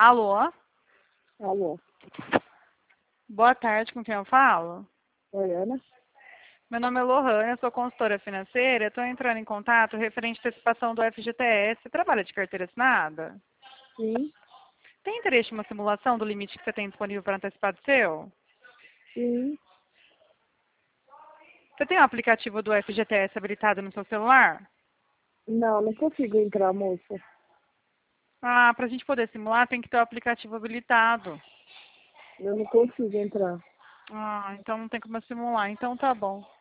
Alô? Alô, Boa tarde, com quem eu falo? oi, Ana? Meu nome é Lohane, eu sou consultora financeira. Estou entrando em contato referente à antecipação do FGTS. Você trabalha de carteira assinada? Sim, Tem interesse em uma simulação do limite que você tem disponível para antecipar do seu? sim. Você tem o aplicativo do FGTS habilitado no seu celular? Não, não consigo entrar, moça. Ah, para a gente poder simular tem que ter o aplicativo habilitado. Eu não consigo entrar. Ah, então não tem como eu simular. Então tá bom.